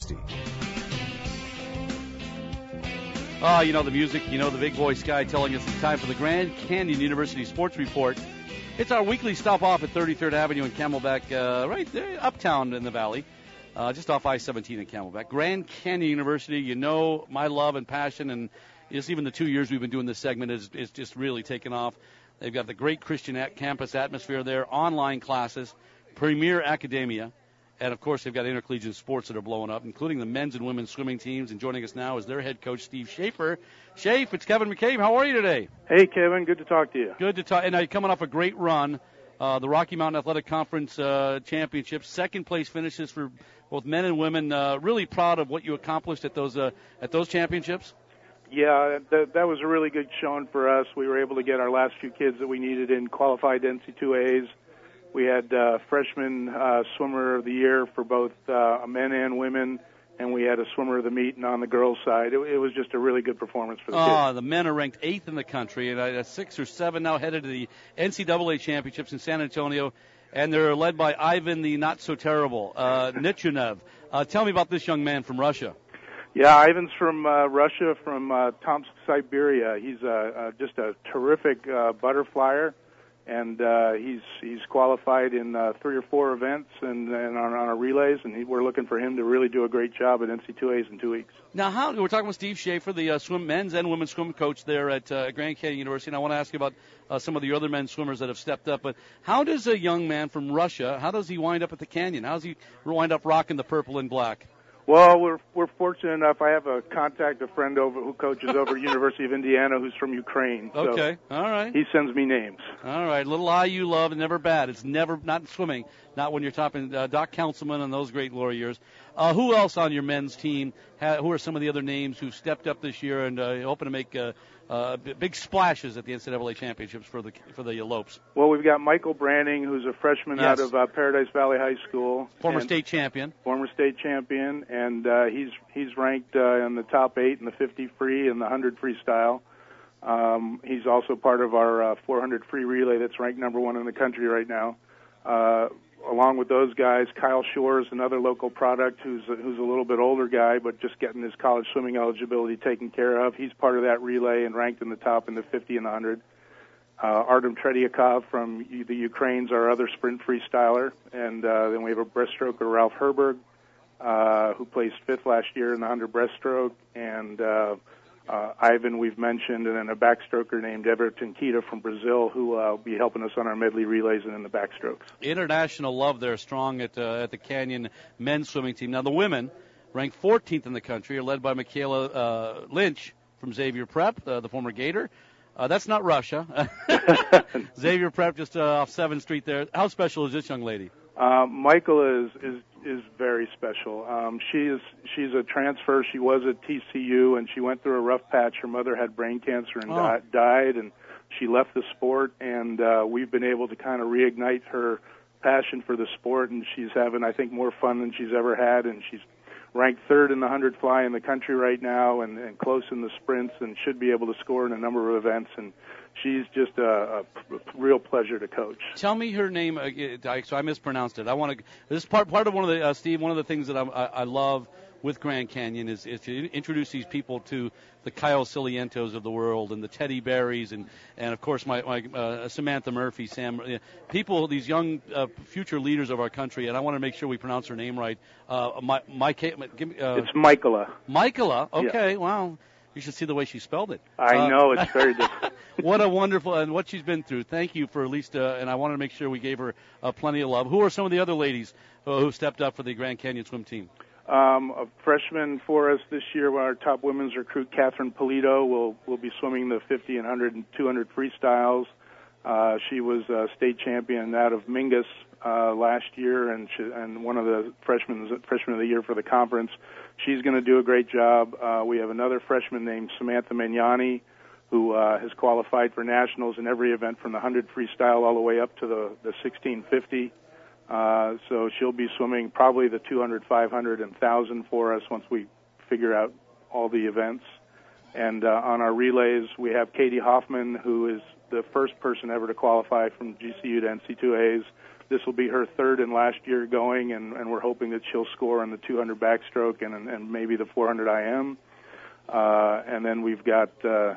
You know the music, you know the big voice guy telling us it's time for the Grand Canyon University Sports Report. It's our weekly stop off at 33rd Avenue in Camelback, right there, uptown in the valley, just off I-17 in Camelback. Grand Canyon University, you know my love and passion, and just even the 2 years we've been doing this segment is just really taken off. They've got the great Christian campus atmosphere there, online classes, premier academia, and, of course, they've got intercollegiate sports that are blowing up, including the men's and women's swimming teams. And joining us now is their head coach, Steve Schaefer. Shafe, it's Kevin McCabe. How are you today? Hey, Kevin. Good to talk to you. Good to talk. And now you're coming off a great run. The Rocky Mountain Athletic Conference Championships, second place finishes for both men and women. Really proud of what you accomplished at those championships? Yeah, that was a really good showing for us. We were able to get our last few kids that we needed in qualified NC2As. We had freshman swimmer of the year for both men and women, and we had a swimmer of the meet and on the girls' side. It was just a really good performance for the kids. The men are ranked 8th in the country, and 6 or 7 now headed to the NCAA championships in San Antonio, and they're led by Ivan the not-so-terrible Nichunev. Tell me about this young man from Russia. Yeah, Ivan's from Russia, from Tomsk, Siberia. He's just a terrific butterflyer. And he's qualified in 3 or 4 events and on our relays, and we're looking for him to really do a great job at NC2As in 2 weeks. Now, we're talking with Steve Schaefer, the men's and women's swim coach there at Grand Canyon University, and I want to ask you about some of the other men's swimmers that have stepped up. But how does a young man from Russia, how does he wind up at the Canyon? How does he wind up rocking the purple and black? Well, we're fortunate enough. I have a friend who coaches over at University of Indiana, who's from Ukraine. So okay, all right. He sends me names. All right, little IU love, and never bad. It's never not swimming, not when you're topping Doc Councilman and those great glory years. Who else on your men's team? Who are some of the other names who stepped up this year and hoping to make big splashes at the NCAA championships for the Lopes? Well, we've got Michael Branning, who's a freshman out of Paradise Valley High School, former state champion, and he's ranked in the top 8 in the 50 free and the 100 freestyle. He's also part of our 400 free relay that's ranked number 1 in the country right now. Along with those guys, Kyle Shores, another local product who's a little bit older guy, but just getting his college swimming eligibility taken care of. He's part of that relay and ranked in the top in the 50 and the 100. Artem Tretiakov from the Ukraine's our other sprint freestyler. And then we have a breaststroker, Ralph Herberg, who placed 5th last year in the 100 breaststroke. And Ivan we've mentioned, and then a backstroker named Everton Kita from Brazil, who will be helping us on our medley relays and in the backstrokes. International love there, strong at the Canyon men's swimming team. Now the women, ranked 14th in the country, are led by Michaela Lynch from Xavier Prep, the former Gator. That's not Russia. Xavier Prep just off 7th Street there. How special is this young lady? Michael is very special. She's a transfer. She was at TCU, and she went through a rough patch. Her mother had brain cancer and died, and she left the sport. And we've been able to kind of reignite her passion for the sport, and she's having, I think, more fun than she's ever had. And she's ranked 3rd in the 100 fly in the country right now, and close in the sprints, and should be able to score in a number of events. And she's just a real pleasure to coach. Tell me her name, so I mispronounced it. I want to. This is part of one of the Steve. One of the things that I love with Grand Canyon is to introduce these people to the Kyle Cilientos of the world and the Teddy Berries and of course my Samantha Murphy, people, these young future leaders of our country. And I want to make sure we pronounce her name right. It's Michaela. Michaela. Okay. Yeah. Wow. You should see the way she spelled it. I know, it's very different. What a wonderful, and what she's been through. Thank you for at least, and I wanted to make sure we gave her plenty of love. Who are some of the other ladies who stepped up for the Grand Canyon swim team? A freshman for us this year, our top women's recruit, Catherine Polito, will be swimming the 50 and 100 and 200 freestyles. She was a state champion out of Mingus last year, and one of the freshman of the year for the conference. She's going to do a great job. We have another freshman named Samantha Magnani, who has qualified for nationals in every event from the 100 freestyle all the way up to the 1650. So she'll be swimming probably the 200, 500, and 1,000 for us once we figure out all the events. And on our relays, we have Katie Hoffman, who is the first person ever to qualify from GCU to NC2As. this will be her third and last year going, and we're hoping that she'll score on the 200 backstroke and maybe the 400 IM. And then we've got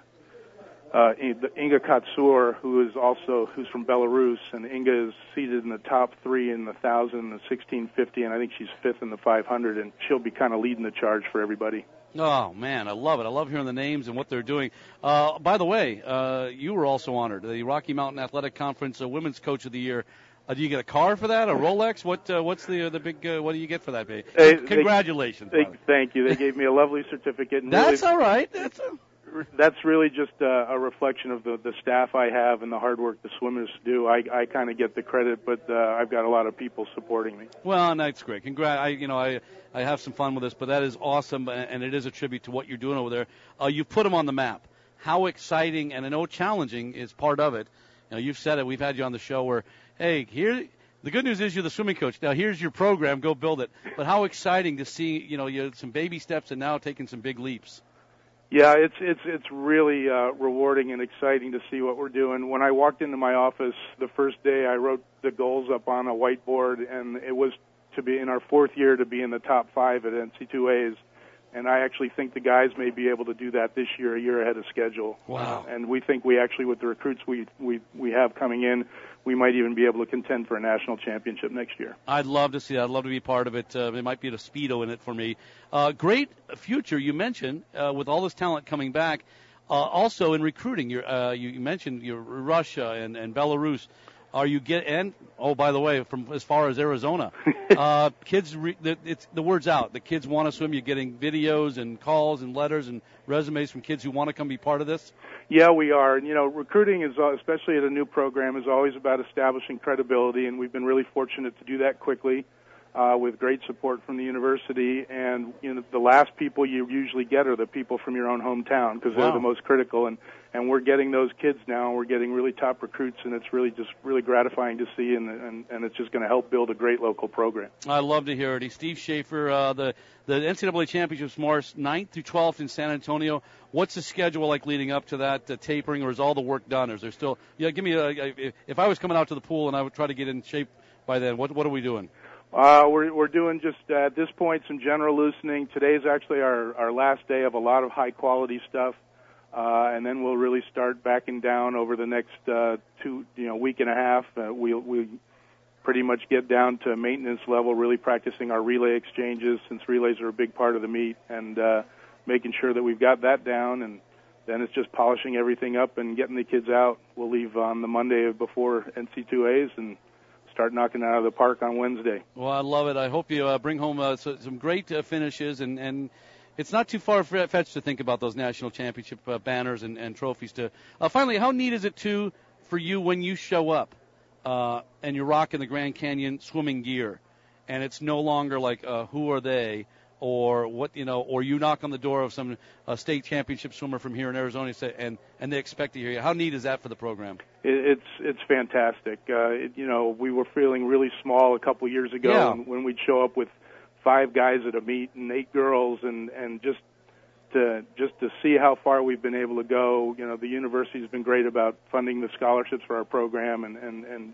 Inga Katsur, who's from Belarus, and Inga is seated in the top 3 in the 1,000 and the 1650, and I think she's 5th in the 500, and she'll be kind of leading the charge for everybody. Oh, man, I love it. I love hearing the names and what they're doing. By the way, you were also honored. The Rocky Mountain Athletic Conference Women's Coach of the Year. Do you get a car for that, a Rolex? What's the big, what do you get for that, baby? Congratulations. Thank you. They gave me a lovely certificate. And that's really, all right. That's really just a reflection of the staff I have and the hard work the swimmers do. I kind of get the credit, but I've got a lot of people supporting me. Well, and that's great. I have some fun with this, but that is awesome, and it is a tribute to what you're doing over there. You've put them on the map. How exciting, and I know challenging is part of it. You've said it. We've had you on the show where, hey, here the good news is you're the swimming coach. Now here's your program. Go build it. But how exciting to see, you had some baby steps and now taking some big leaps. Yeah, it's really rewarding and exciting to see what we're doing. When I walked into my office the first day, I wrote the goals up on a whiteboard, and it was to be in our 4th year to be in the top 5 at NC2As. And I actually think the guys may be able to do that this year, a year ahead of schedule. Wow. And we think we actually, with the recruits we have coming in, we might even be able to contend for a national championship next year. I'd love to see that. I'd love to be part of it. It might be a Speedo in it for me. Great future, you mentioned, with all this talent coming back. Also in recruiting, you mentioned Russia and Belarus. And by the way, from as far as Arizona, kids, the word's out. The kids want to swim. You're getting videos and calls and letters and resumes from kids who want to come be part of this. Yeah, we are. Recruiting is, especially at a new program, is always about establishing credibility, and we've been really fortunate to do that quickly with great support from the university. And the last people you usually get are the people from your own hometown because they're the most critical. And we're getting those kids now. We're getting really top recruits, and it's really gratifying to see, and it's just going to help build a great local program. I love to hear it. He's Steve Schaefer. The NCAA Championships March 9th through 12th in San Antonio. What's the schedule like leading up to that tapering, or is all the work done? Or is there still? Yeah, give me if I was coming out to the pool and I would try to get in shape by then, what are we doing? We're doing just at this point some general loosening. Today's actually our last day of a lot of high quality stuff. And then we'll really start backing down over the next week and a half. We'll pretty much get down to maintenance level, really practicing our relay exchanges since relays are a big part of the meet, and making sure that we've got that down. And then it's just polishing everything up and getting the kids out. We'll leave on the Monday before NC2As and start knocking it out of the park on Wednesday. Well, I love it. I hope you bring home some great finishes and it's not too far-fetched to think about those national championship banners and trophies. Finally, how neat is it, too, for you when you show up and you're rocking the Grand Canyon swimming gear, and it's no longer like, who are they, or what, or you knock on the door of some state championship swimmer from here in Arizona and they expect to hear you. How neat is that for the program? It's fantastic. We were feeling really small a couple years ago when we'd show up with 5 guys at a meet and 8 girls, and just to see how far we've been able to go. The university's been great about funding the scholarships for our program, and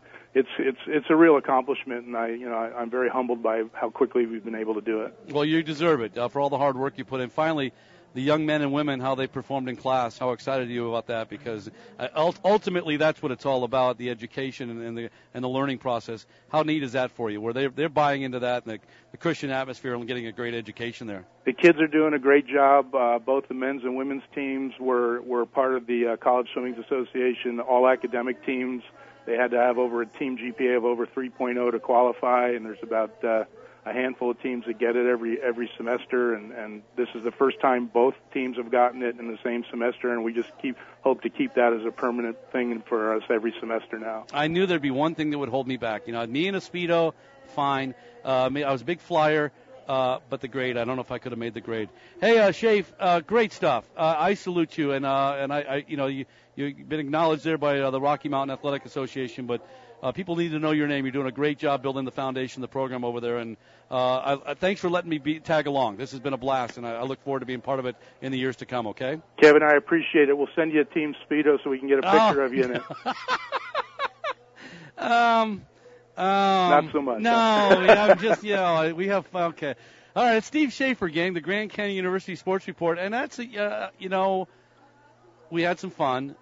it's a real accomplishment, and I'm very humbled by how quickly we've been able to do it. Well, you deserve it for all the hard work you put in. Finally, the young men and women, how they performed in class. How excited are you about that? Because ultimately, that's what it's all about: the education and the learning process. How neat is that for you? Where they're buying into that and the Christian atmosphere and getting a great education there. The kids are doing a great job. Both the men's and women's teams were part of the College Swimming Association all academic teams. They had to have over a team GPA of over 3.0 to qualify, and there's about a handful of teams that get it every semester, and this is the first time both teams have gotten it in the same semester, and we just hope to keep that as a permanent thing for us every semester now. I knew there'd be one thing that would hold me back. Me in a Speedo, fine. I was a big flyer, but the grade, I don't know if I could have made the grade. Hey, Shafe, great stuff. I salute you, and I you've been acknowledged there by the Rocky Mountain Athletic Association, but people need to know your name. You're doing a great job building the foundation, the program over there, and thanks for letting me tag along. This has been a blast, and I look forward to being part of it in the years to come, okay? Kevin, I appreciate it. We'll send you a team Speedo so we can get a picture of you in it. Not so much. No, I'm just, we have, okay. All right, it's Steve Schaefer, gang, the Grand Canyon University Sports Report, and that's, we had some fun.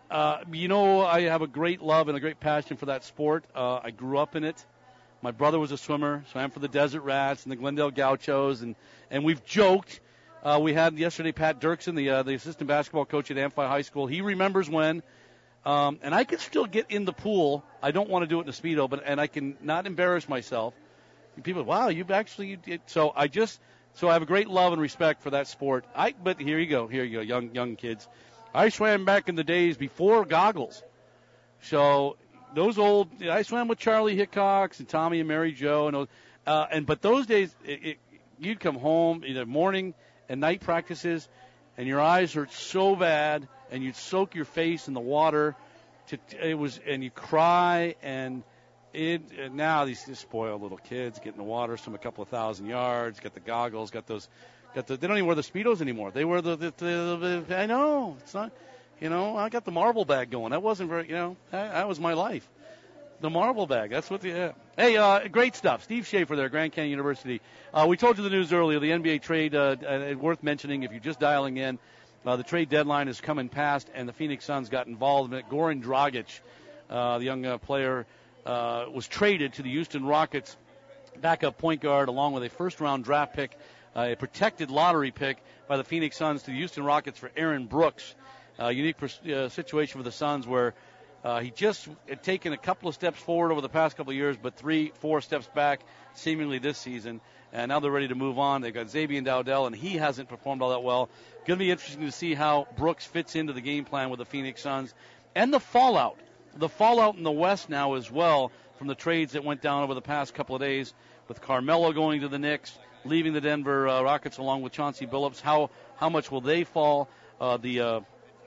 I have a great love and a great passion for that sport. I grew up in it. My brother was a swimmer, swam for the Desert Rats and the Glendale Gauchos, and we've joked. We had yesterday Pat Dirksen, the assistant basketball coach at Amphi High School. He remembers when, and I could still get in the pool. I don't want to do it in a Speedo, and I can not embarrass myself. And people, wow, you did. So I have a great love and respect for that sport. But here you go, young kids. I swam back in the days before goggles. So I swam with Charlie Hickox and Tommy and Mary Jo, but those days you'd come home either morning and night practices, and your eyes hurt so bad, and you'd soak your face in the water, and you cry, and now these spoiled little kids get in the water, swim a couple of 1,000 yards, get the goggles, they don't even wear the Speedos anymore. They wear I know, it's not, I got the marble bag going. That wasn't very, that was my life. The marble bag, that's what Hey, great stuff. Steve Schaefer there, Grand Canyon University. We told you the news earlier, the NBA trade, worth mentioning if you're just dialing in. The trade deadline is coming past, and the Phoenix Suns got involved in it. Goran Dragic, the young player, was traded to the Houston Rockets, backup point guard, along with a first-round draft pick, a protected lottery pick by the Phoenix Suns to the Houston Rockets for Aaron Brooks. Unique situation for the Suns where he just had taken a couple of steps forward over the past couple of years, but 3-4 steps back seemingly this season. And now they're ready to move on. They've got Xavier Dowdell, and he hasn't performed all that well. Going to be interesting to see how Brooks fits into the game plan with the Phoenix Suns. And the fallout in the West now as well from the trades that went down over the past couple of days with Carmelo going to the Knicks, leaving the Denver Rockets along with Chauncey Billups. How much will they fall? The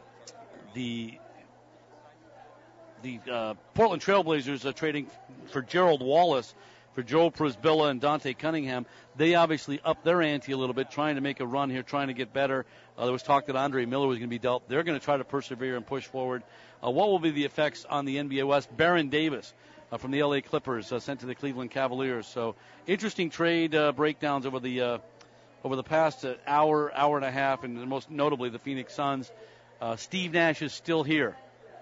Portland Trailblazers trading for Gerald Wallace for Joe Prisbilla and Dante Cunningham. They obviously upped their ante a little bit, trying to make a run here, trying to get better. There was talk that Andre Miller was going to be dealt. They're going to try to persevere and push forward. What will be the effects on the NBA West? Baron Davis from the LA Clippers sent to the Cleveland Cavaliers. So interesting trade breakdowns over the past hour and a half, and most notably the Phoenix Suns. Steve Nash is still here.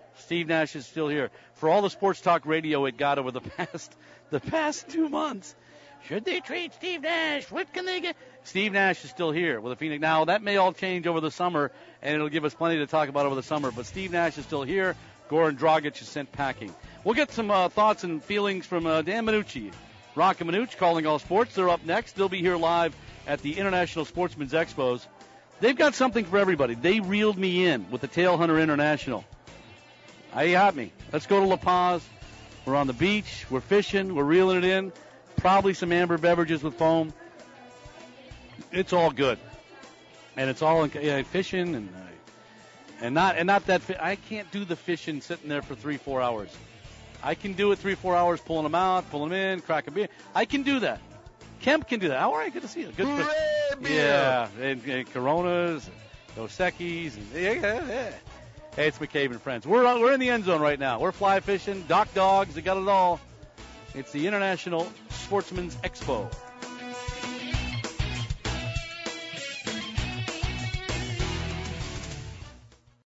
For all the sports talk radio it got over the past 2 months. Should they trade Steve Nash? What can they get? Steve Nash is still here with the Phoenix. Now, that may all change over the summer, and it'll give us plenty to talk about over the summer. But Steve Nash is still here. Goran Dragic is sent packing. We'll get some thoughts and feelings from Dan Minucci. Rock and Minucci calling all sports. They're up next. They'll be here live at the International Sportsman's Expos. They've got something for everybody. They reeled me in with the Tail Hunter International. You got me. Let's go to La Paz. We're on the beach. We're fishing. We're reeling it in. Probably some amber beverages with foam. It's all good, and it's all fishing and not that. I can't do the fishing sitting there for 3-4 hours. I can do it 3-4 hours, pulling them out, pulling them in, crack a beer. I can do that. Kemp can do that. All right, good to see you. Good. Yeah, and Coronas, Dos Equis, and yeah. Hey, it's McCabe and friends. We're in the end zone right now. We're fly fishing, dock dogs. They got it all. It's the International Sportsman's Expo.